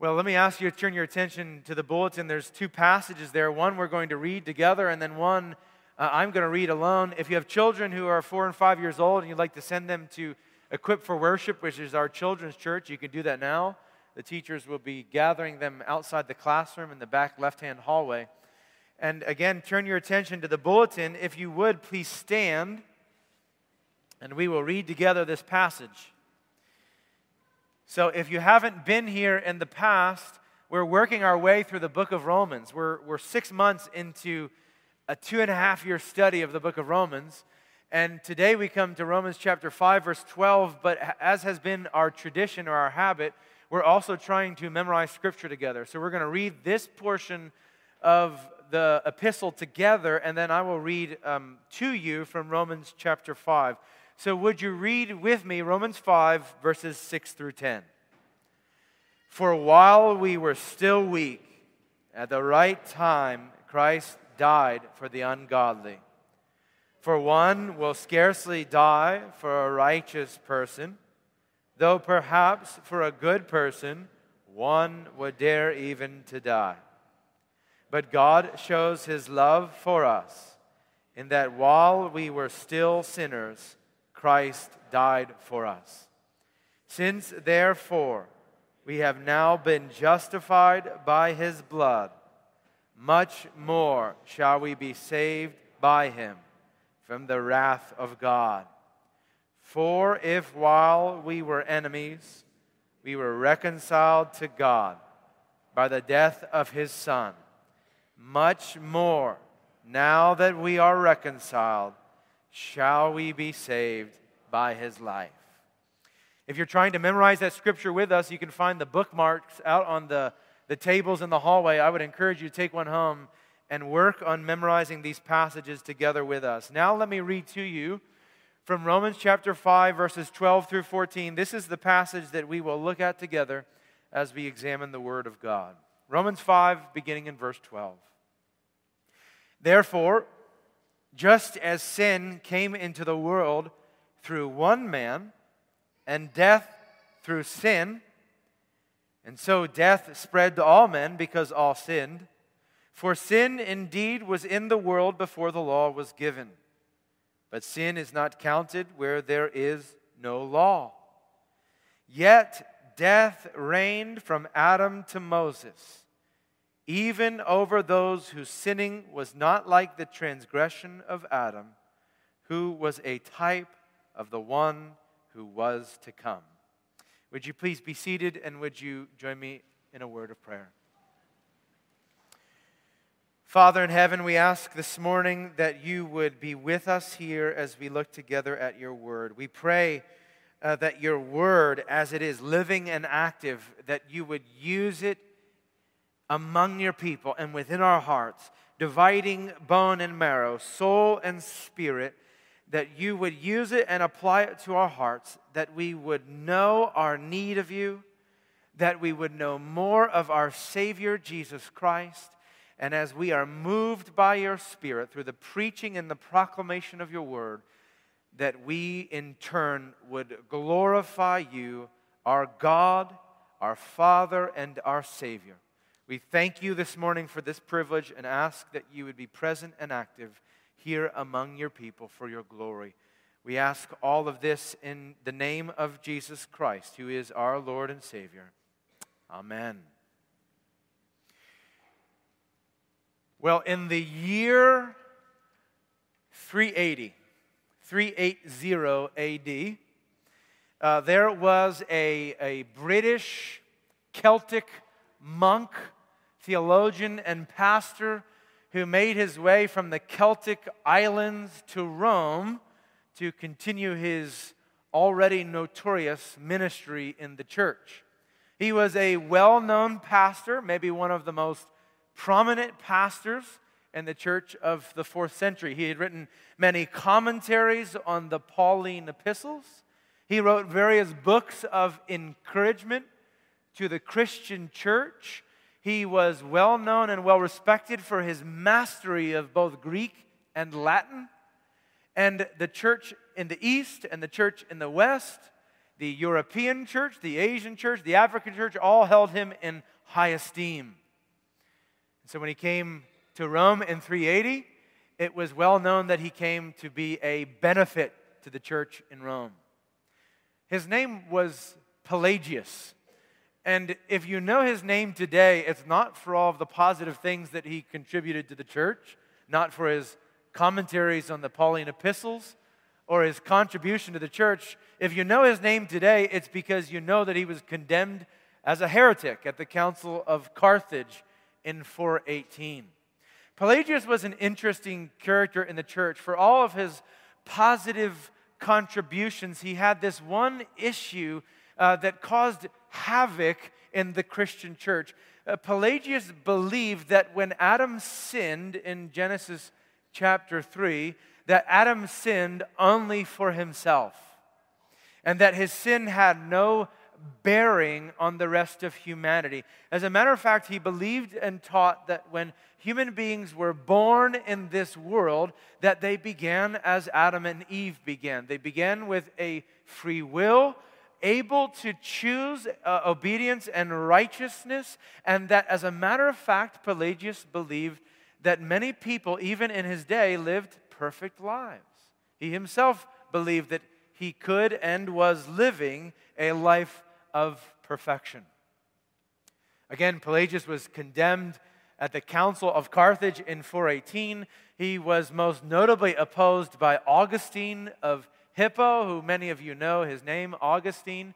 Well, let me ask you to turn your attention to the bulletin. There's two passages there. One we're going to read together, and then one I'm going to read alone. If you have children who are 4 and 5 years old and you'd like to send them to Equip for Worship, which is our children's church, you can do that now. The teachers will be gathering them outside the classroom in the back left-hand hallway. And again, turn your attention to the bulletin. If you would, please stand, and we will read together this passage. So if you haven't been here in the past, we're working our way through the book of Romans. We're 6 months into a 2.5-year study of the book of Romans. And today we come to Romans chapter 5, verse 12. But as has been our tradition or our habit, we're also trying to memorize Scripture together. So we're going to read this portion of the epistle together, and then I will read to you from Romans chapter 5. So would you read with me Romans 5, verses 6 through 10? For while we were still weak, at the right time, Christ died for the ungodly. For one will scarcely die for a righteous person, though perhaps for a good person, one would dare even to die. But God shows His love for us, in that while we were still sinners, Christ died for us. Since, therefore, we have now been justified by His blood, much more shall we be saved by Him from the wrath of God. For if while we were enemies, we were reconciled to God by the death of His Son, much more, now that we are reconciled, shall we be saved by His life. If you're trying to memorize that scripture with us, you can find the bookmarks out on the tables in the hallway. I would encourage you to take one home and work on memorizing these passages together with us. Now let me read to you from Romans chapter 5, verses 12 through 14. This is the passage that we will look at together as we examine the Word of God. Romans 5, beginning in verse 12. Therefore, just as sin came into the world through one man, and death through sin, and so death spread to all men because all sinned. For sin indeed was in the world before the law was given. But sin is not counted where there is no law. Yet death reigned from Adam to Moses, even over those whose sinning was not like the transgression of Adam, who was a type of the one who was to come. Would you please be seated, and would you join me in a word of prayer? Father in heaven, we ask this morning that you would be with us here as we look together at your word. We pray that your word, as it is living and active, that you would use it among your people and within our hearts, dividing bone and marrow, soul and spirit, that you would use it and apply it to our hearts, that we would know our need of you, that we would know more of our Savior, Jesus Christ, and as we are moved by your Spirit through the preaching and the proclamation of your word, that we in turn would glorify you, our God, our Father, and our Savior. We thank you this morning for this privilege and ask that you would be present and active here among your people for your glory. We ask all of this in the name of Jesus Christ, who is our Lord and Savior. Amen. Well, in the year 380 AD, there was a British Celtic monk, theologian, and pastor who made his way from the Celtic islands to Rome to continue his already notorious ministry in the church. He was a well-known pastor, maybe one of the most prominent pastors in the church of the 4th century. He had written many commentaries on the Pauline epistles. He wrote various books of encouragement to the Christian church. He was well known and well respected for his mastery of both Greek and Latin. And the church in the East and the church in the West, the European church, the Asian church, the African church, all held him in high esteem. And so when he came to Rome in 380, it was well known that he came to be a benefit to the church in Rome. His name was Pelagius. And if you know his name today, it's not for all of the positive things that he contributed to the church, not for his commentaries on the Pauline epistles or his contribution to the church. If you know his name today, it's because you know that he was condemned as a heretic at the Council of Carthage in 418. Pelagius was an interesting character in the church. For all of his positive contributions, he had this one issue that caused havoc in the Christian church. Pelagius believed that when Adam sinned in Genesis chapter 3, that Adam sinned only for himself, and that his sin had no bearing on the rest of humanity. As a matter of fact, he believed and taught that when human beings were born in this world, that they began as Adam and Eve began. They began with a free will, able to choose obedience and righteousness, and that as a matter of fact, Pelagius believed that many people, even in his day, lived perfect lives. He himself believed that he could and was living a life of perfection. Again, Pelagius was condemned at the Council of Carthage in 418. He was most notably opposed by Augustine of Hippo, who many of you know his name, Augustine.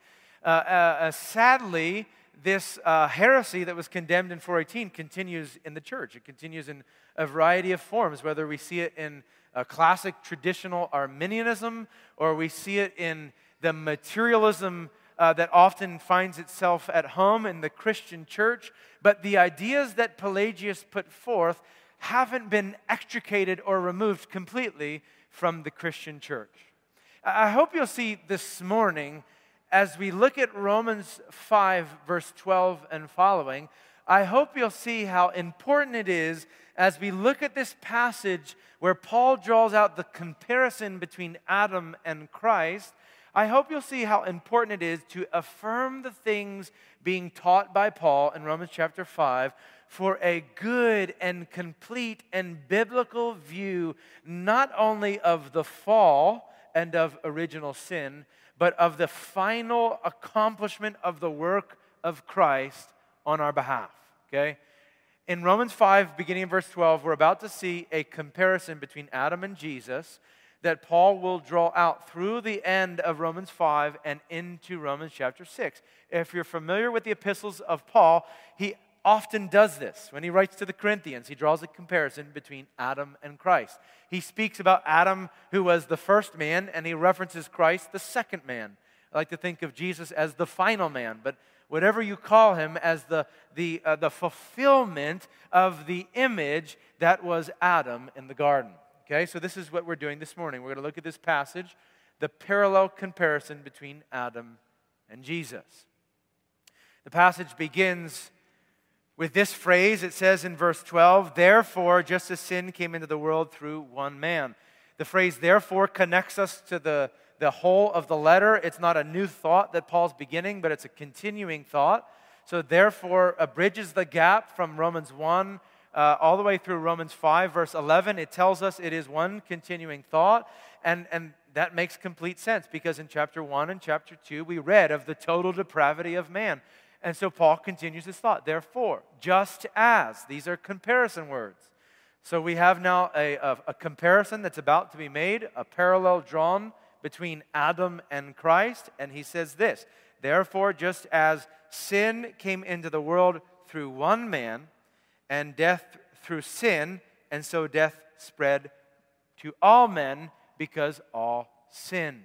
Sadly, this heresy that was condemned in 418 continues in the church. It continues in a variety of forms, whether we see it in classic traditional Arminianism or we see it in the materialism that often finds itself at home in the Christian church. But the ideas that Pelagius put forth haven't been extricated or removed completely from the Christian church. I hope you'll see this morning, as we look at Romans 5, verse 12 and following, I hope you'll see how important it is as we look at this passage where Paul draws out the comparison between Adam and Christ. I hope you'll see how important it is to affirm the things being taught by Paul in Romans chapter 5 for a good and complete and biblical view, not only of the fall and of original sin, but of the final accomplishment of the work of Christ on our behalf, okay? In Romans 5, beginning in verse 12, we're about to see a comparison between Adam and Jesus that Paul will draw out through the end of Romans 5 and into Romans chapter 6. If you're familiar with the epistles of Paul, he often does this. When he writes to the Corinthians, he draws a comparison between Adam and Christ. He speaks about Adam, who was the first man, and he references Christ, the second man. I like to think of Jesus as the final man, but whatever you call him, as the fulfillment of the image that was Adam in the garden. Okay, so this is what we're doing this morning. We're going to look at this passage, the parallel comparison between Adam and Jesus. The passage begins with this phrase. It says in verse 12, "Therefore, just as sin came into the world through one man." The phrase "therefore" connects us to the whole of the letter. It's not a new thought that Paul's beginning, but it's a continuing thought. So therefore bridges the gap from Romans 1 all the way through Romans 5, verse 11. It tells us it is one continuing thought, and that makes complete sense because in chapter 1 and chapter 2 we read of the total depravity of man. And so Paul continues his thought. Therefore, just as, these are comparison words. So we have now a comparison that's about to be made, a parallel drawn between Adam and Christ. And he says this, "Therefore, just as sin came into the world through one man, and death through sin, and so death spread to all men because all sinned."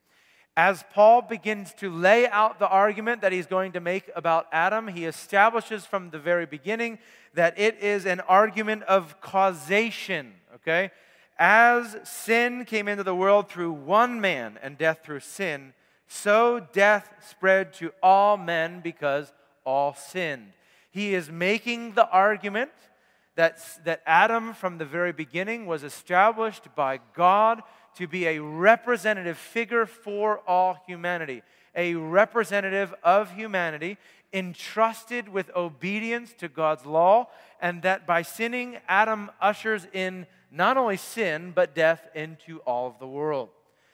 As Paul begins to lay out the argument that he's going to make about Adam, he establishes from the very beginning that it is an argument of causation, okay? As sin came into the world through one man and death through sin, so death spread to all men because all sinned. He is making the argument that Adam from the very beginning was established by God to be a representative figure for all humanity. a representative of humanity, entrusted with obedience to God's law, and that by sinning, Adam ushers in not only sin, but death into all of the world.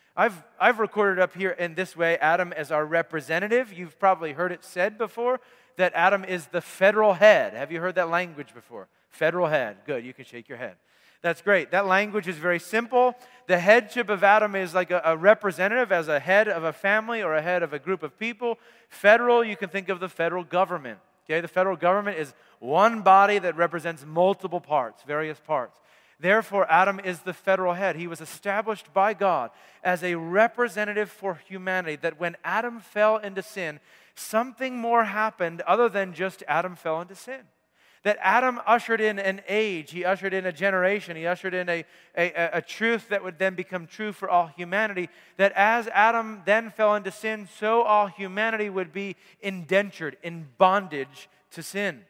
I've recorded up here in this way Adam as our representative. You've probably heard it said before that Adam is the federal head. Have you heard that language before? Federal head. Good, you can shake your head. That's great. That language is very simple. The headship of Adam is like a representative as a head of a family or a head of a group of people. Federal, you can think of the federal government. Okay, the federal government is one body that represents multiple parts, various parts. Therefore, Adam is the federal head. He was established by God as a representative for humanity, that when Adam fell into sin, something more happened other than just Adam fell into sin. That Adam ushered in an age, he ushered in a generation, he ushered in a truth that would then become true for all humanity, that as Adam then fell into sin, so all humanity would be indentured, in bondage to sin.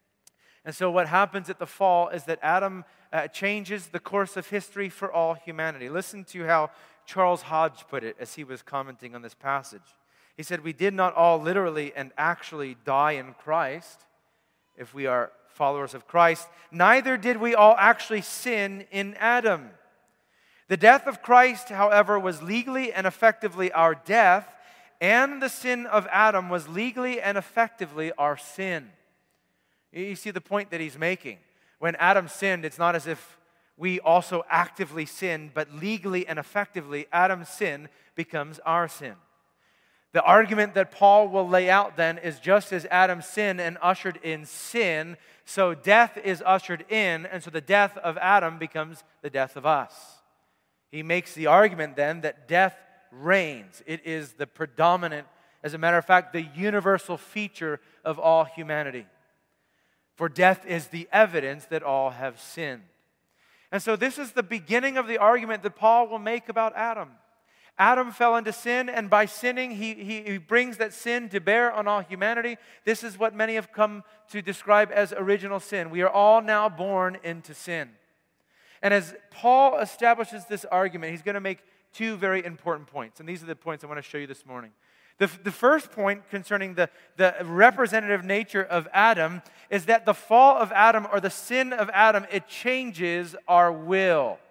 And so what happens at the fall is that Adam changes the course of history for all humanity. Listen to how Charles Hodge put it as he was commenting on this passage. He said, "We did not all literally and actually die in Christ, if we are followers of Christ. Neither did we all actually sin in Adam. The death of Christ, however, was legally and effectively our death, and the sin of Adam was legally and effectively our sin." You see the point that he's making. When Adam sinned, it's not as if we also actively sinned, but legally and effectively, Adam's sin becomes our sin. The argument that Paul will lay out then is just as Adam sinned and ushered in sin, so death is ushered in, and so the death of Adam becomes the death of us. He makes the argument then that death reigns. It is the predominant, as a matter of fact, the universal feature of all humanity. For death is the evidence that all have sinned. And so this is the beginning of the argument that Paul will make about Adam. Adam fell into sin, and by sinning, he brings that sin to bear on all humanity. This is what many have come to describe as original sin. We are all now born into sin. And as Paul establishes this argument, he's going to make two very important points. And these are the points I want to show you this morning. The first point concerning the representative nature of Adam is that the fall of Adam, or the sin of Adam, it changes our will.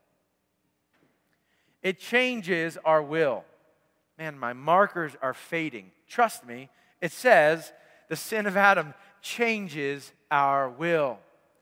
It changes our will. Man, my markers are fading. Trust me, it says the sin of Adam changes our will.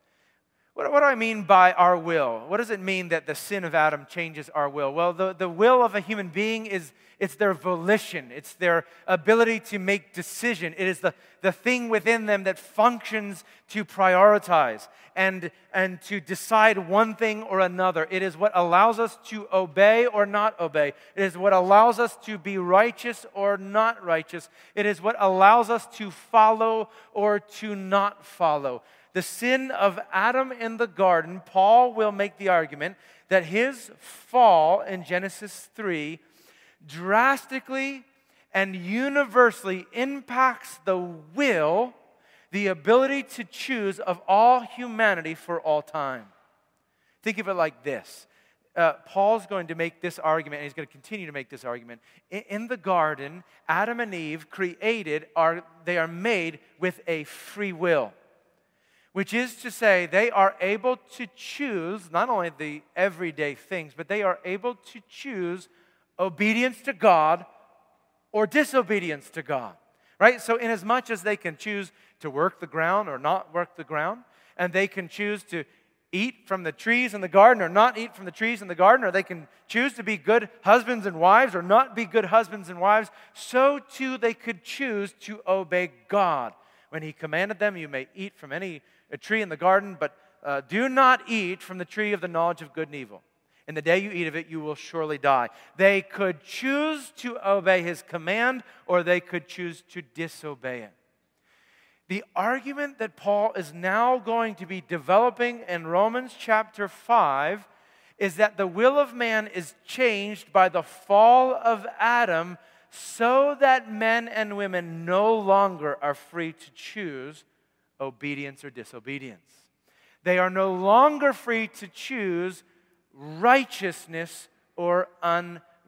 What do I mean by our will? What does it mean that the sin of Adam changes our will? Well, the will of a human being it's their volition. It's their ability to make decision. It is the thing within them that functions to prioritize and to decide one thing or another. It is what allows us to obey or not obey. It is what allows us to be righteous or not righteous. It is what allows us to follow or to not follow. The sin of Adam in the garden, Paul will make the argument that his fall in Genesis 3 drastically and universally impacts the will, the ability to choose of all humanity for all time. Think of it like this. Paul's going to make this argument, and he's going to continue to make this argument. In the garden, Adam and Eve they are made with a free will. Which is to say, they are able to choose not only the everyday things, but they are able to choose obedience to God or disobedience to God. Right? So inasmuch as they can choose to work the ground or not work the ground, and they can choose to eat from the trees in the garden or not eat from the trees in the garden, or they can choose to be good husbands and wives or not be good husbands and wives, so too they could choose to obey God. When He commanded them, you may eat from a tree in the garden, but do not eat from the tree of the knowledge of good and evil. In the day you eat of it, you will surely die. They could choose to obey His command, or they could choose to disobey it. The argument that Paul is now going to be developing in Romans chapter 5 is that the will of man is changed by the fall of Adam, so that men and women no longer are free to choose obedience or disobedience. They are no longer free to choose righteousness or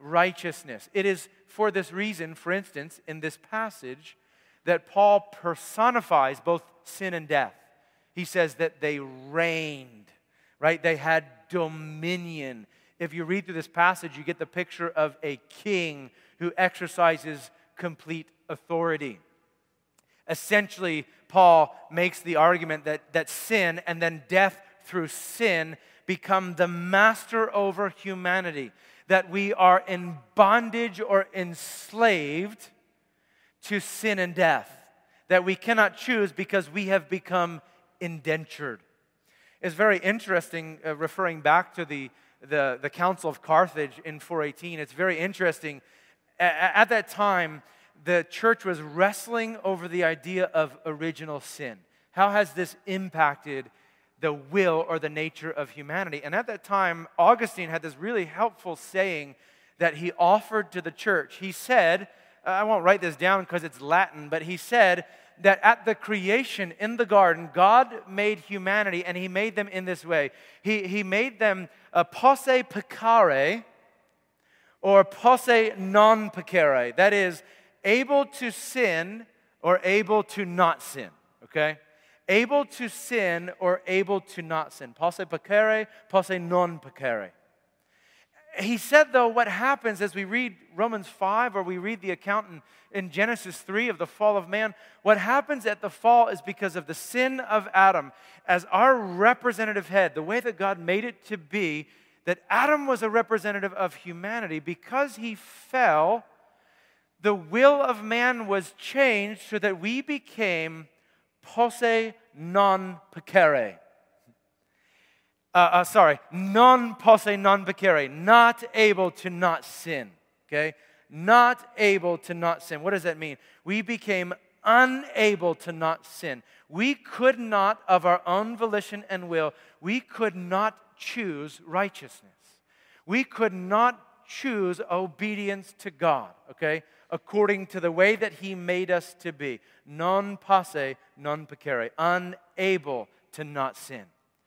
righteousness. It is for this reason, for instance, in this passage, that Paul personifies both sin and death. He says that they reigned, right? They had dominion. If you read through this passage, you get the picture of a king who exercises complete authority. Essentially, Paul makes the argument that sin and then death through sin become the master over humanity, that we are in bondage or enslaved to sin and death, that we cannot choose because we have become indentured. It's very interesting, referring back to the Council of Carthage in 418, it's very interesting. At that time, the church was wrestling over the idea of original sin. How has this impacted the will or the nature of humanity? And at that time, Augustine had this really helpful saying that he offered to the church. He said, I won't write this down because it's Latin, but he said that at the creation in the garden, God made humanity, and He made them in this way. He made them posse peccare or posse non peccare. That is, able to sin or able to not sin, okay? Able to sin or able to not sin. Posse peccare, posse non peccare. He said, though, what happens as we read Romans 5 or we read the account in Genesis 3 of the fall of man, what happens at the fall is because of the sin of Adam. As our representative head, the way that God made it to be, that Adam was a representative of humanity, because he fell, the will of man was changed so that we became posse non peccare. Non posse non peccare, not able to not sin, okay? Not able to not sin. What does that mean? We became unable to not sin. We could not, of our own volition and will, we could not choose righteousness. We could not choose obedience to God, okay? According to the way that He made us to be. Non posse non peccare, unable to not sin.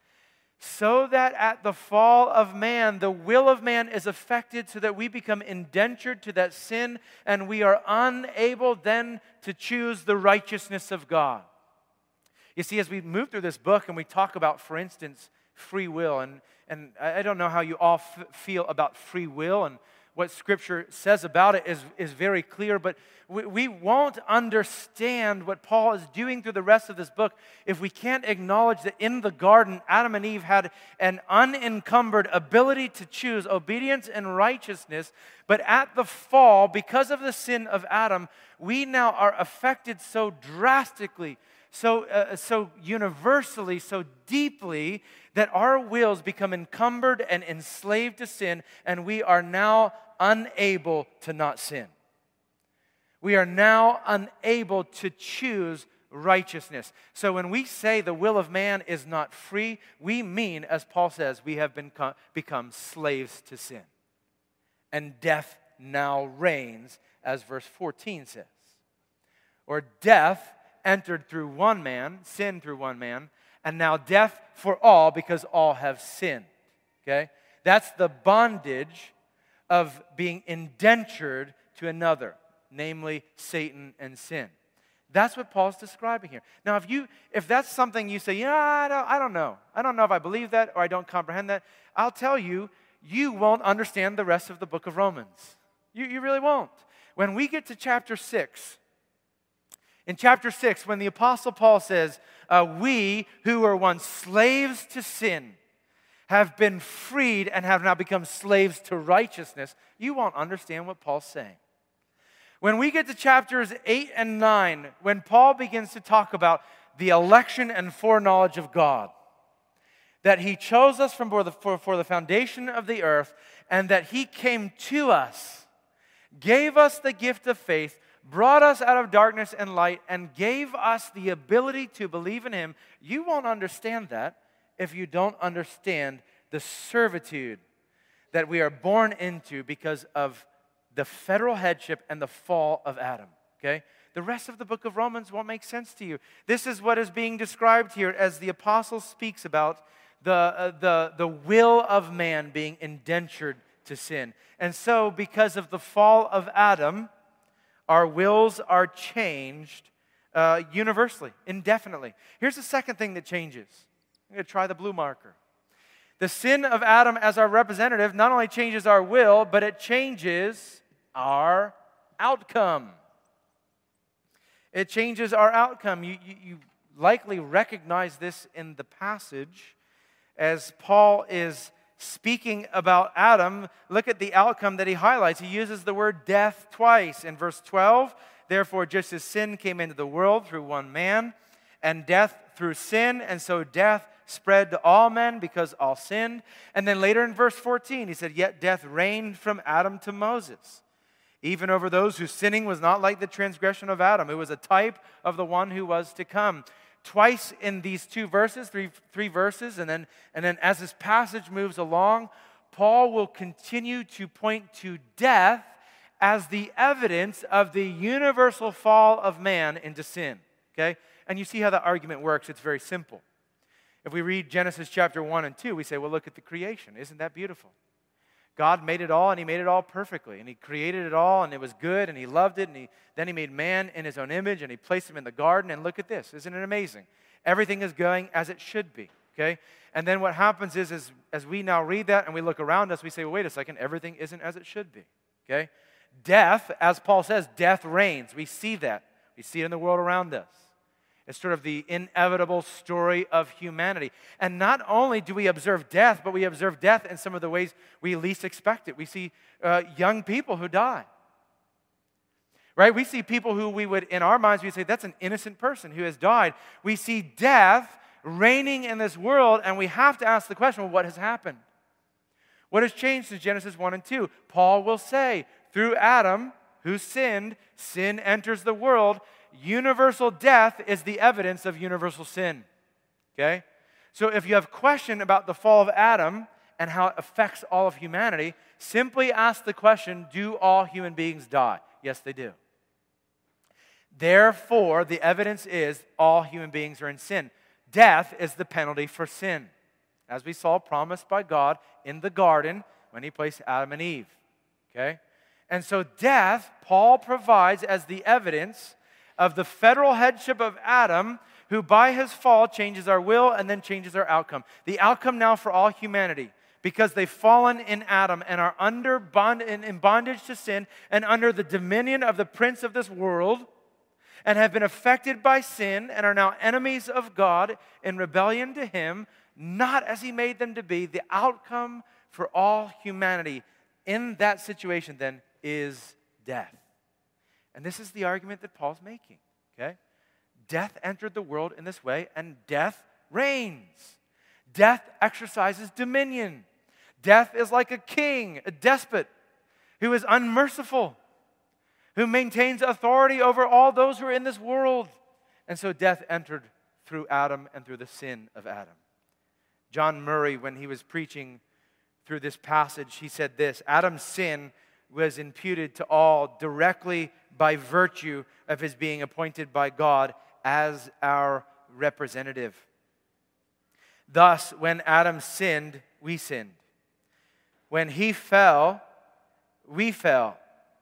So that at the fall of man, the will of man is affected so that we become indentured to that sin, and we are unable then to choose the righteousness of God. You see, as we move through this book and we talk about, for instance, free will, and I don't know how you all feel about free will, and what Scripture says about it is very clear, but we won't understand what Paul is doing through the rest of this book if we can't acknowledge that in the garden, Adam and Eve had an unencumbered ability to choose obedience and righteousness, but at the fall, because of the sin of Adam, we now are affected so drastically, so universally, so deeply, that our wills become encumbered and enslaved to sin, and we are now unable to not sin. We are now unable to choose righteousness. So when we say the will of man is not free, we mean, as Paul says, we have become slaves to sin. And death now reigns, as verse 14 says. Or death entered through one man, sin through one man, and now death for all because all have sinned. Okay? That's the bondage of being indentured to another, namely Satan and sin. That's what Paul's describing here. Now, if that's something you say, I don't know. I don't know if I believe that or I don't comprehend that. I'll tell you, you won't understand the rest of the book of Romans. You really won't. When we get to chapter 6, in chapter 6, when the Apostle Paul says, we who were once slaves to sin have been freed and have now become slaves to righteousness, you won't understand what Paul's saying. When we get to chapters 8 and 9, when Paul begins to talk about the election and foreknowledge of God, that He chose us for the foundation of the earth, and that He came to us, gave us the gift of faith, brought us out of darkness and light, and gave us the ability to believe in Him, you won't understand that if you don't understand the servitude that we are born into because of the federal headship and the fall of Adam, okay? The rest of the book of Romans won't make sense to you. This is what is being described here as the apostle speaks about the will of man being indentured to sin. And so, because of the fall of Adam, our wills are changed universally, indefinitely. Here's the second thing that changes. I'm going to try the blue marker. The sin of Adam as our representative not only changes our will, but it changes our outcome. It changes our outcome. You likely recognize this in the passage as Paul is speaking about Adam. Look at the outcome that he highlights. He uses the word death twice. In verse 12, therefore, just as sin came into the world through one man, and death through sin, and so death spread to all men because all sinned. And then later in verse 14, he said, yet death reigned from Adam to Moses, even over those whose sinning was not like the transgression of Adam, who was a type of the one who was to come. Twice in these two verses, three verses, and then as this passage moves along, Paul will continue to point to death as the evidence of the universal fall of man into sin. Okay? And you see how the argument works. It's very simple. If we read Genesis chapter 1 and 2, we say, well, look at the creation. Isn't that beautiful? God made it all, and He made it all perfectly. And He created it all, and it was good, and He loved it. And then He made man in His own image, and He placed him in the garden. And look at this. Isn't it amazing? Everything is going as it should be. Okay? And then what happens is as we now read that and we look around us, we say, well, wait a second, everything isn't as it should be. Okay? Death, as Paul says, death reigns. We see that. We see it in the world around us. It's sort of the inevitable story of humanity. And not only do we observe death, but we observe death in some of the ways we least expect it. We see young people who die. Right? We see people who we would, in our minds, we say, that's an innocent person who has died. We see death reigning in this world, and we have to ask the question, well, what has happened? What has changed since Genesis 1 and 2? Paul will say, through Adam, who sinned, sin enters the world. Universal death is the evidence of universal sin. Okay? So if you have a question about the fall of Adam and how it affects all of humanity, simply ask the question, do all human beings die? Yes, they do. Therefore, the evidence is all human beings are in sin. Death is the penalty for sin, as we saw promised by God in the garden when He placed Adam and Eve. Okay? And so death, Paul provides as the evidence of the federal headship of Adam, who by his fall changes our will and then changes our outcome. The outcome now for all humanity, because they've fallen in Adam and are under in bondage to sin and under the dominion of the prince of this world, and have been affected by sin and are now enemies of God in rebellion to Him, not as He made them to be. The outcome for all humanity in that situation then is death. And this is the argument that Paul's making, okay? Death entered the world in this way, and death reigns. Death exercises dominion. Death is like a king, a despot, who is unmerciful, who maintains authority over all those who are in this world. And so death entered through Adam and through the sin of Adam. John Murray, when he was preaching through this passage, he said this: Adam's sin was imputed to all directly by virtue of his being appointed by God as our representative. Thus, when Adam sinned, we sinned. When he fell, we fell.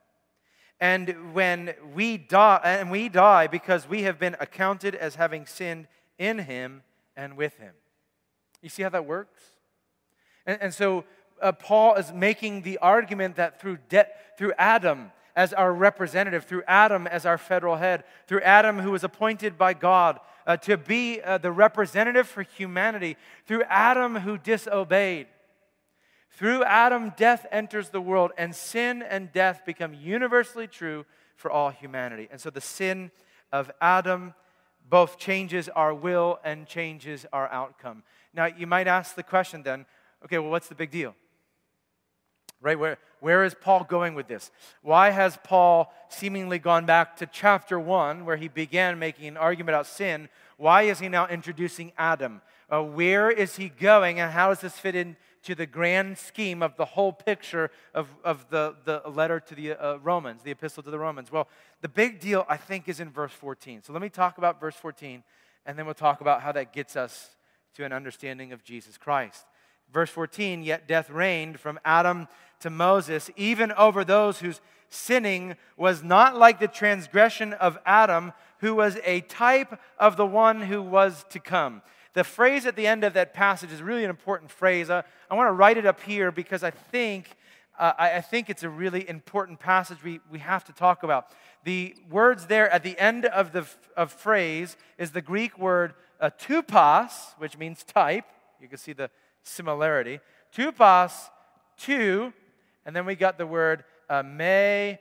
And when we die because we have been accounted as having sinned in Him and with Him. You see how that works? And so Paul is making the argument that through Adam as our representative, through Adam as our federal head, through Adam who was appointed by God to be the representative for humanity, through Adam who disobeyed, through Adam death enters the world, and sin and death become universally true for all humanity. And so the sin of Adam both changes our will and changes our outcome. Now you might ask the question then, okay, well, what's the big deal? Right? Where is Paul going with this? Why has Paul seemingly gone back to chapter 1 where he began making an argument about sin? Why is he now introducing Adam? Where is he going, and how does this fit into the grand scheme of the whole picture of the letter to the Romans, the epistle to the Romans? Well, the big deal, I think, is in verse 14. So let me talk about verse 14, and then we'll talk about how that gets us to an understanding of Jesus Christ. Verse 14, yet death reigned from Adam to Moses, even over those whose sinning was not like the transgression of Adam, who was a type of the one who was to come. The phrase at the end of that passage is really an important phrase. I want to write it up here because I think it's a really important passage we have to talk about. The words there at the end of the phrase is the Greek word tupos, which means type. You can see the similarity. Tupos, two, and then we got the word melantos,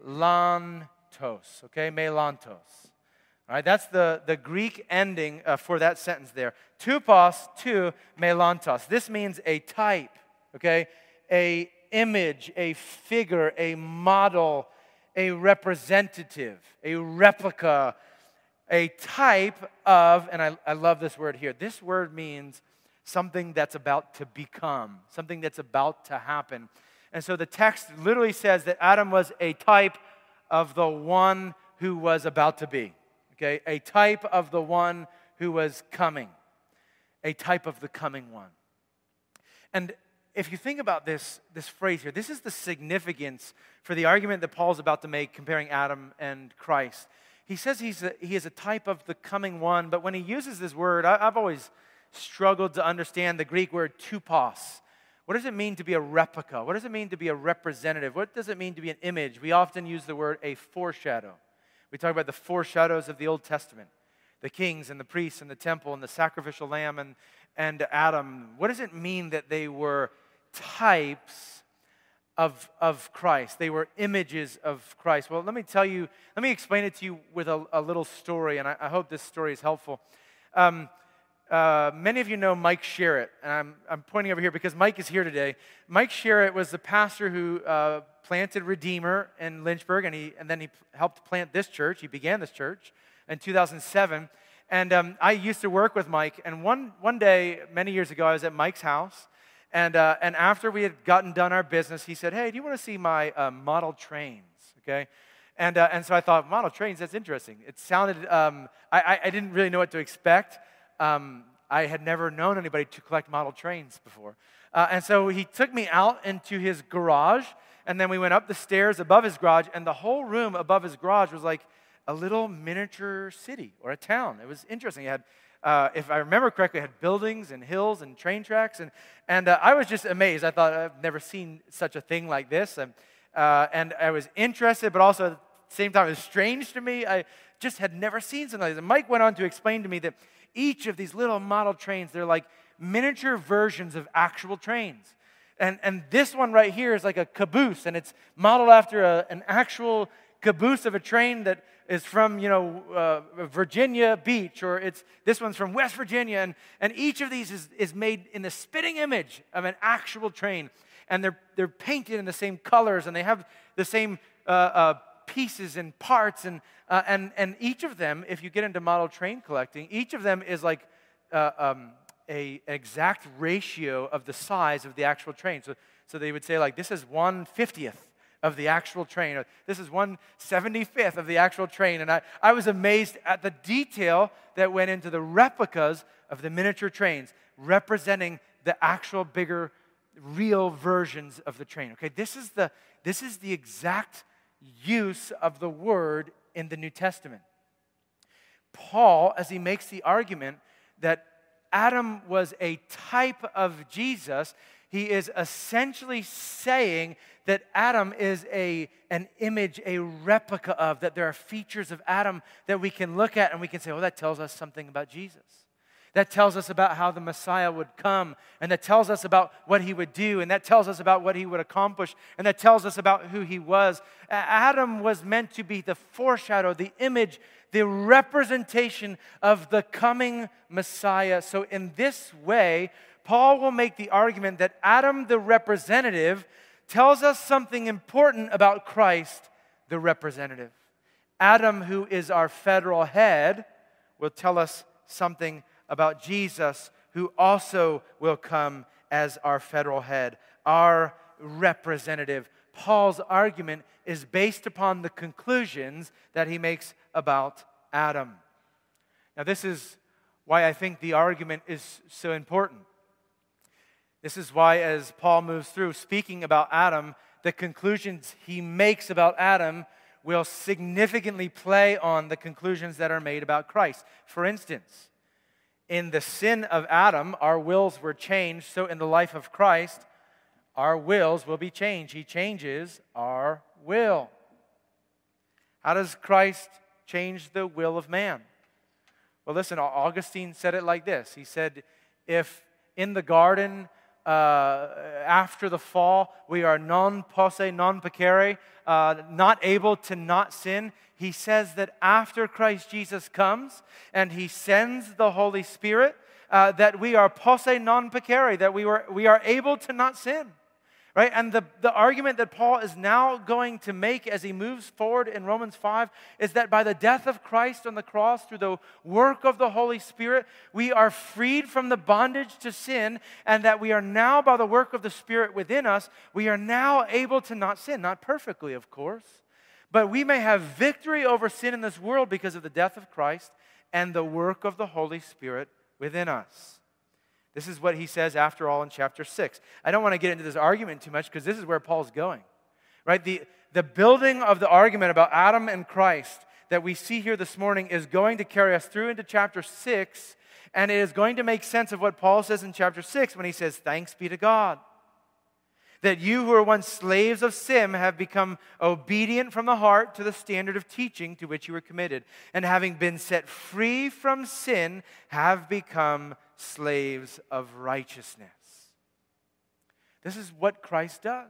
okay, melantos. All right, that's the Greek ending for that sentence there. Tupos, two, melantos. This means a type, okay, a image, a figure, a model, a representative, a replica, a type of, and I love this word here. This word means something that's about to become, something that's about to happen. And so the text literally says that Adam was a type of the one who was about to be. Okay, a type of the one who was coming. A type of the coming one. And if you think about this phrase here, this is the significance for the argument that Paul's about to make comparing Adam and Christ. He says he is a type of the coming one, but when he uses this word, I've always struggled to understand the Greek word tupos. What does it mean to be a replica? What does it mean to be a representative? What does it mean to be an image? We often use the word a foreshadow. We talk about the foreshadows of the Old Testament, the kings and the priests and the temple and the sacrificial lamb and Adam. What does it mean that they were types of Christ? They were images of Christ. Well, let me explain it to you with a little story, and I hope this story is helpful. Many of you know Mike Sherritt, and I'm pointing over here because Mike is here today. Mike Sherritt was the pastor who planted Redeemer in Lynchburg, and then he helped plant this church. He began this church in 2007, and I used to work with Mike. And one day, many years ago, I was at Mike's house, and after we had gotten done our business, he said, "Hey, do you want to see my model trains?" Okay. And so I thought, model trains, that's interesting. It sounded, I didn't really know what to expect. I had never known anybody to collect model trains before. And so he took me out into his garage, and then we went up the stairs above his garage, and the whole room above his garage was like a little miniature city or a town. It was interesting. It had, if I remember correctly, it had buildings and hills and train tracks, and I was just amazed. I thought, I've never seen such a thing like this, and I was interested, but also at the same time, it was strange to me. I just had never seen something like this. And Mike went on to explain to me that each of these little model trains, they're like miniature versions of actual trains. And this one right here is like a caboose, and it's modeled after an actual caboose of a train that is from, Virginia Beach, or this one's from West Virginia, and each of these is made in the spitting image of an actual train, and they're painted in the same colors, and they have the same pieces and parts, and each of them, if you get into model train collecting, each of them is like an exact ratio of the size of the actual train. So they would say, like, this is 1/50th of the actual train, or this is 1/75th of the actual train. And I was amazed at the detail that went into the replicas of the miniature trains, representing the actual bigger, real versions of the train. Okay, this is the exact use of the word in the New Testament. Paul, as he makes the argument that Adam was a type of Jesus, he is essentially saying that Adam is an image, a replica of, that there are features of Adam that we can look at and we can say, oh, that tells us something about Jesus. That tells us about how the Messiah would come, and that tells us about what he would do, and that tells us about what he would accomplish, and that tells us about who he was. Adam was meant to be the foreshadow, the image, the representation of the coming Messiah. So in this way, Paul will make the argument that Adam, the representative, tells us something important about Christ, the representative. Adam, who is our federal head, will tell us something about Jesus, who also will come as our federal head, our representative. Paul's argument is based upon the conclusions that he makes about Adam. Now, this is why I think the argument is so important. This is why, as Paul moves through speaking about Adam, the conclusions he makes about Adam will significantly play on the conclusions that are made about Christ. For instance, in the sin of Adam, our wills were changed. So in the life of Christ, our wills will be changed. He changes our will. How does Christ change the will of man? Well, listen, Augustine said it like this. He said, if in the garden, after the fall, we are non posse, non pecare, not able to not sin, he says that after Christ Jesus comes and he sends the Holy Spirit, that we are posse non pecare, that we are able to not sin. Right? And the argument that Paul is now going to make as he moves forward in Romans 5 is that by the death of Christ on the cross, through the work of the Holy Spirit, we are freed from the bondage to sin, and that we are now, by the work of the Spirit within us, we are now able to not sin. Not perfectly, of course, but we may have victory over sin in this world because of the death of Christ and the work of the Holy Spirit within us. This is what he says, after all, in chapter 6. I don't want to get into this argument too much because this is where Paul's going. Right? The building of the argument about Adam and Christ that we see here this morning is going to carry us through into chapter 6, and it is going to make sense of what Paul says in chapter 6 when he says, "Thanks be to God, that you who were once slaves of sin have become obedient from the heart to the standard of teaching to which you were committed, and having been set free from sin, have become slaves of righteousness." This is what Christ does.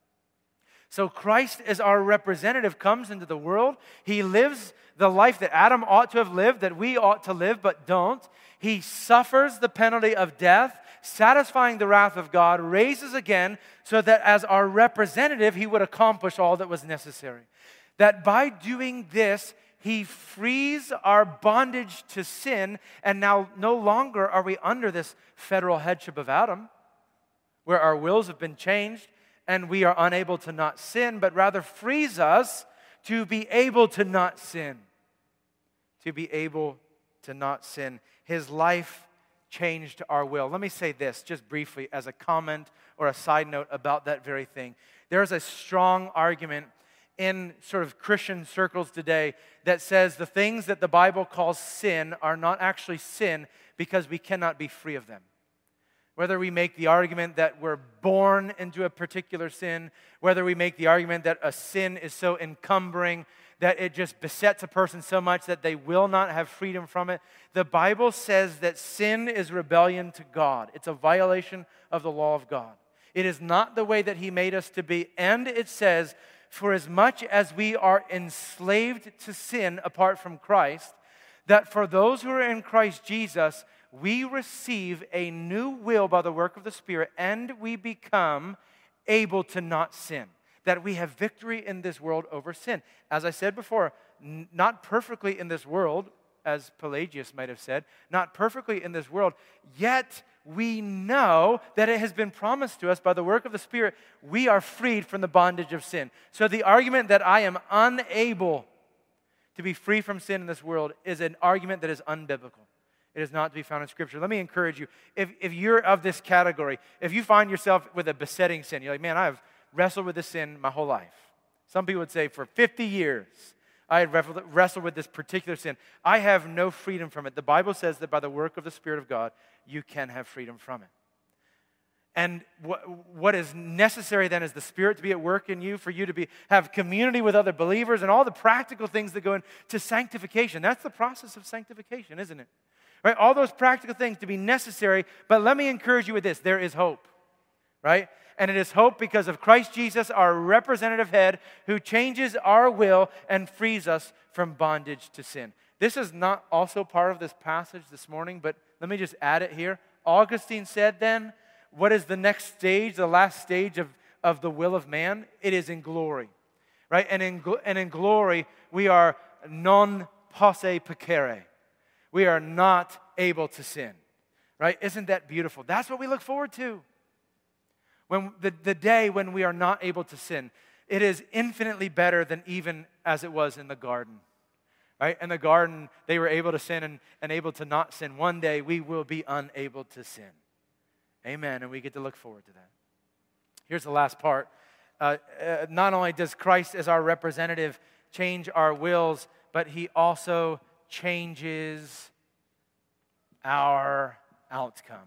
So Christ, as our representative, comes into the world. He lives the life that Adam ought to have lived, that we ought to live but don't. He suffers the penalty of death, satisfying the wrath of God, raises again so that as our representative, he would accomplish all that was necessary. That by doing this, he frees our bondage to sin, and now no longer are we under this federal headship of Adam, where our wills have been changed and we are unable to not sin, but rather frees us to be able to not sin. To be able to not sin. His life changed our will. Let me say this just briefly as a comment or a side note about that very thing. There's a strong argument in sort of Christian circles today that says the things that the Bible calls sin are not actually sin because we cannot be free of them. Whether we make the argument that we're born into a particular sin, whether we make the argument that a sin is so encumbering that it just besets a person so much that they will not have freedom from it, the Bible says that sin is rebellion to God. It's a violation of the law of God. It is not the way that He made us to be, and it says, for as much as we are enslaved to sin apart from Christ, that for those who are in Christ Jesus, we receive a new will by the work of the Spirit, and we become able to not sin. That we have victory in this world over sin. As I said before, not perfectly in this world, as Pelagius might have said, not perfectly in this world, yet we know that it has been promised to us by the work of the Spirit, we are freed from the bondage of sin. So the argument that I am unable to be free from sin in this world is an argument that is unbiblical. It is not to be found in Scripture. Let me encourage you, if you're of this category, if you find yourself with a besetting sin, you're like, man, I've wrestled with this sin my whole life. Some people would say for 50 years, I had wrestled with this particular sin. I have no freedom from it. The Bible says that by the work of the Spirit of God, you can have freedom from it. And what is necessary then is the Spirit to be at work in you, for you to have community with other believers and all the practical things that go into sanctification. That's the process of sanctification, isn't it? Right? All those practical things to be necessary, but let me encourage you with this. There is hope, right? And it is hope because of Christ Jesus, our representative head, who changes our will and frees us from bondage to sin. This is not also part of this passage this morning, but let me just add it here. Augustine said then, what is the next stage, the last stage of the will of man? It is in glory, right? And in glory, we are non posse pecare. We are not able to sin, right? Isn't that beautiful? That's what we look forward to. When the day when we are not able to sin, it is infinitely better than even as it was in the garden, right? In the garden, they were able to sin and able to not sin. One day, we will be unable to sin. Amen. And we get to look forward to that. Here's the last part. Not only does Christ as our representative change our wills, but he also changes our outcome.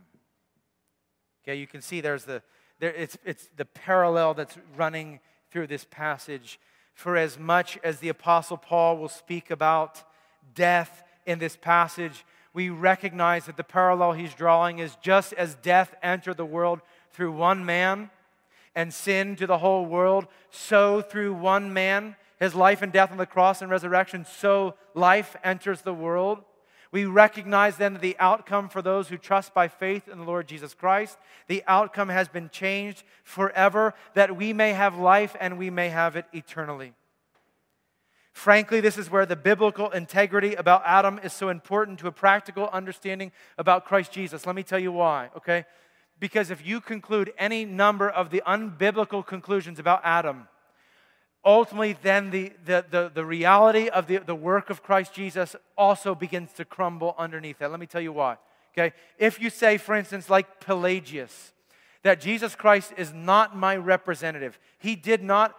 Okay, you can see it's the parallel that's running through this passage. For as much as the Apostle Paul will speak about death in this passage, we recognize that the parallel he's drawing is just as death entered the world through one man and sin to the whole world, so through one man, his life and death on the cross and resurrection, so life enters the world. We recognize then that the outcome for those who trust by faith in the Lord Jesus Christ, the outcome has been changed forever, that we may have life and we may have it eternally. Frankly, this is where the biblical integrity about Adam is so important to a practical understanding about Christ Jesus. Let me tell you why, okay? Because if you conclude any number of the unbiblical conclusions about Adam, ultimately then the reality of the work of Christ Jesus also begins to crumble underneath that. Let me tell you why, okay? If you say, for instance, like Pelagius, that Jesus Christ is not my representative, he did not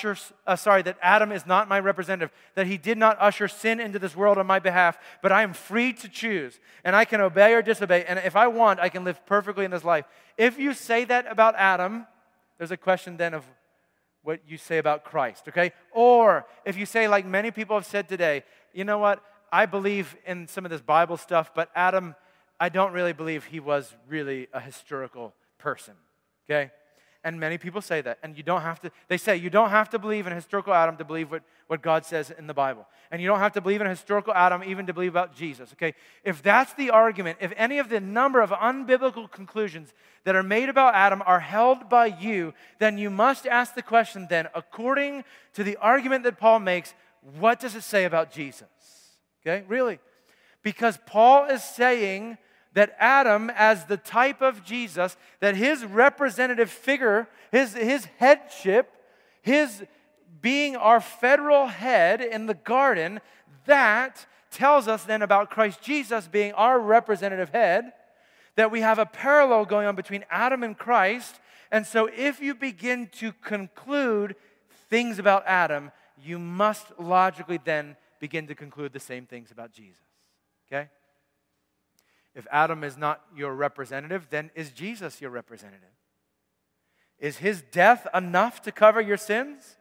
that Adam is not my representative, that he did not usher sin into this world on my behalf, but I am free to choose, and I can obey or disobey, and if I want, I can live perfectly in this life. If you say that about Adam, there's a question then of what you say about Christ, okay? Or if you say, like many people have said today, you know what, I believe in some of this Bible stuff, but Adam, I don't really believe he was really a historical person, okay? And many people say that. And they say you don't have to believe in a historical Adam to believe what God says in the Bible. And you don't have to believe in a historical Adam even to believe about Jesus, okay? If that's the argument, if any of the number of unbiblical conclusions that are made about Adam are held by you, then you must ask the question then, according to the argument that Paul makes, what does it say about Jesus? Okay, really? Because Paul is saying that Adam, as the type of Jesus, that his representative figure, his headship, his being our federal head in the garden, that tells us then about Christ Jesus being our representative head, that we have a parallel going on between Adam and Christ. And so if you begin to conclude things about Adam, you must logically then begin to conclude the same things about Jesus. Okay? If Adam is not your representative, then is Jesus your representative? Is his death enough to cover your sins?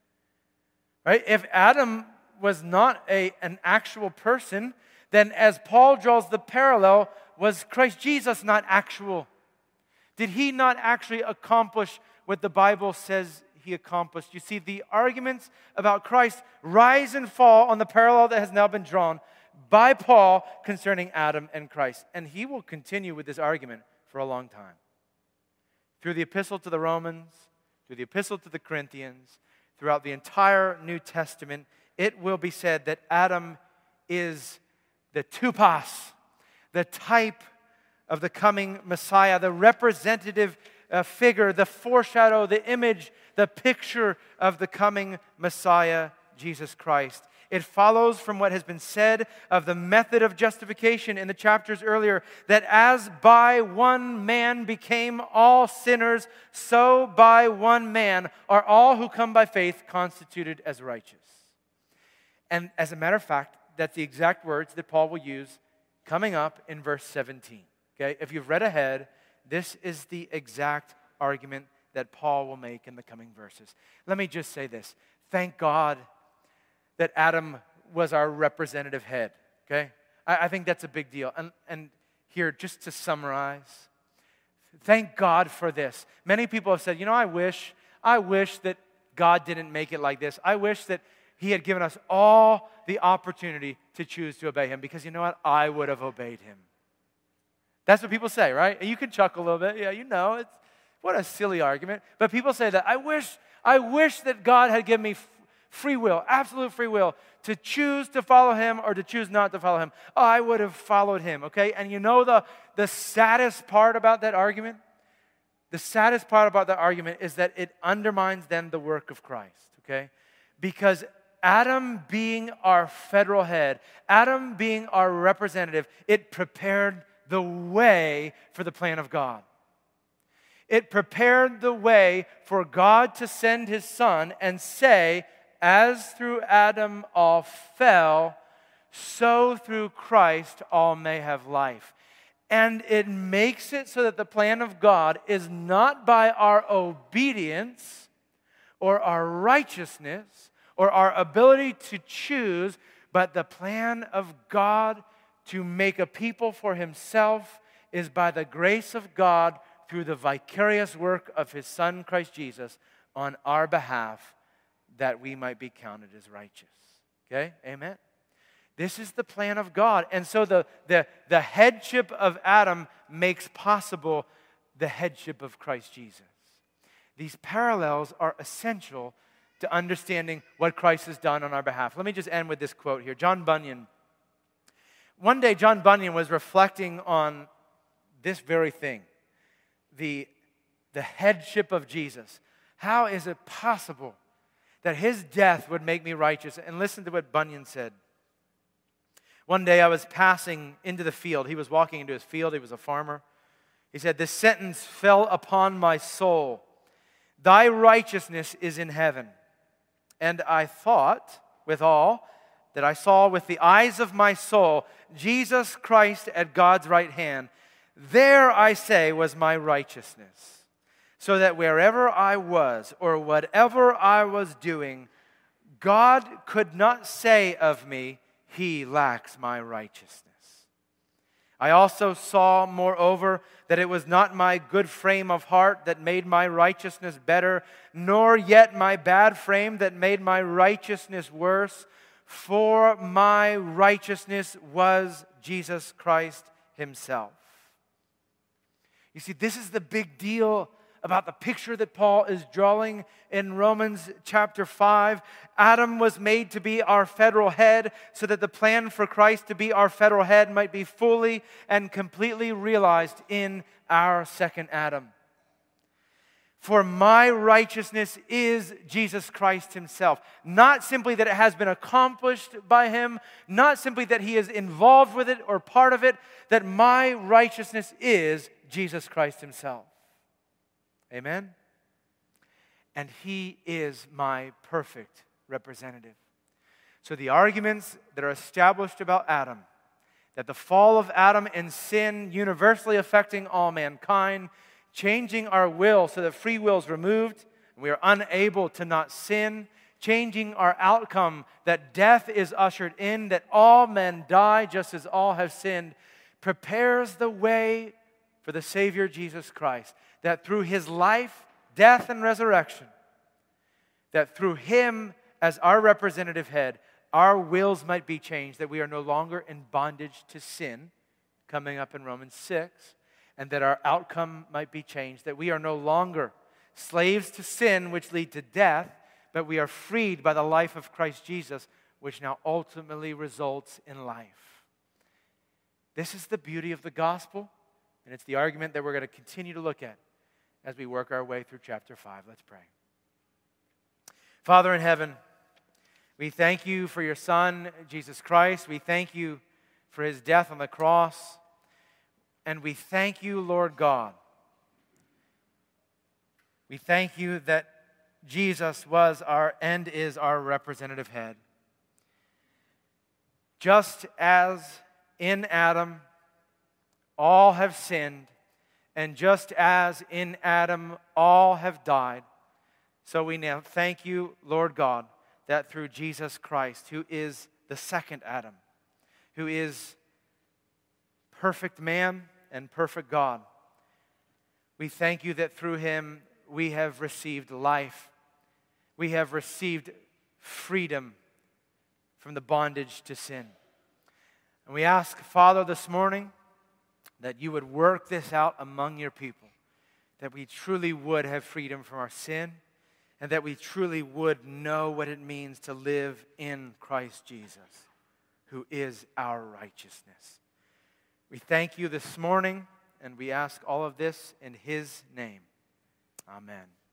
Right? If Adam was not an actual person, then as Paul draws the parallel, was Christ Jesus not actual? Did he not actually accomplish what the Bible says he accomplished? You see, the arguments about Christ rise and fall on the parallel that has now been drawn by Paul concerning Adam and Christ. And he will continue with this argument for a long time. Through the epistle to the Romans, through the epistle to the Corinthians, throughout the entire New Testament, it will be said that Adam is the typos, the type of the coming Messiah, the representative figure, the foreshadow, the image, the picture of the coming Messiah, Jesus Christ. It follows from what has been said of the method of justification in the chapters earlier, that as by one man became all sinners, so by one man are all who come by faith constituted as righteous. And as a matter of fact, that's the exact words that Paul will use coming up in verse 17. Okay? If you've read ahead, this is the exact argument that Paul will make in the coming verses. Let me just say this. Thank God that Adam was our representative head, okay? I think that's a big deal. And here, just to summarize, thank God for this. Many people have said, I wish that God didn't make it like this. I wish that he had given us all the opportunity to choose to obey him, because you know what? I would have obeyed him. That's what people say, right? And you can chuckle a little bit. Yeah, what a silly argument. But people say that, I wish that God had given me free will, absolute free will, to choose to follow him or to choose not to follow him. Oh, I would have followed him, okay? And you know the saddest part about that argument? The saddest part about that argument is that it undermines then the work of Christ, okay? Because Adam being our federal head, Adam being our representative, it prepared the way for the plan of God. It prepared the way for God to send his Son and say, as through Adam all fell, so through Christ all may have life. And it makes it so that the plan of God is not by our obedience or our righteousness or our ability to choose, but the plan of God to make a people for himself is by the grace of God through the vicarious work of his Son, Christ Jesus, on our behalf, that we might be counted as righteous. Okay? Amen? This is the plan of God. And so the headship of Adam makes possible the headship of Christ Jesus. These parallels are essential to understanding what Christ has done on our behalf. Let me just end with this quote here. John Bunyan. One day, John Bunyan was reflecting on this very thing. The headship of Jesus. How is it possible that his death would make me righteous? And listen to what Bunyan said. One day I was passing into the field. He was walking into his field. He was a farmer. He said, this sentence fell upon my soul. Thy righteousness is in heaven. And I thought, withal, that I saw with the eyes of my soul Jesus Christ at God's right hand. There, I say, was my righteousness, so that wherever I was or whatever I was doing, God could not say of me, he lacks my righteousness. I also saw, moreover, that it was not my good frame of heart that made my righteousness better, nor yet my bad frame that made my righteousness worse, for my righteousness was Jesus Christ himself. You see, this is the big deal about the picture that Paul is drawing in Romans chapter 5. Adam was made to be our federal head so that the plan for Christ to be our federal head might be fully and completely realized in our second Adam. For my righteousness is Jesus Christ himself. Not simply that it has been accomplished by him, not simply that he is involved with it or part of it, that my righteousness is Jesus Christ himself. Amen? And he is my perfect representative. So the arguments that are established about Adam, that the fall of Adam and sin universally affecting all mankind, changing our will so that free will is removed and we are unable to not sin, changing our outcome that death is ushered in, that all men die just as all have sinned, prepares the way for the Savior Jesus Christ, that through his life, death, and resurrection, that through him as our representative head, our wills might be changed, that we are no longer in bondage to sin, coming up in Romans 6, and that our outcome might be changed, that we are no longer slaves to sin, which lead to death, but we are freed by the life of Christ Jesus, which now ultimately results in life. This is the beauty of the gospel, and it's the argument that we're going to continue to look at as we work our way through chapter 5. Let's pray. Father in heaven, we thank you for your Son, Jesus Christ. We thank you for his death on the cross. And we thank you, Lord God. We thank you that Jesus was our and is our representative head. Just as in Adam all have sinned, and just as in Adam all have died, so we now thank you, Lord God, that through Jesus Christ, who is the second Adam, who is perfect man and perfect God, we thank you that through him we have received life. We have received freedom from the bondage to sin. And we ask, Father, this morning that you would work this out among your people, that we truly would have freedom from our sin, and that we truly would know what it means to live in Christ Jesus, who is our righteousness. We thank you this morning, and we ask all of this in his name. Amen.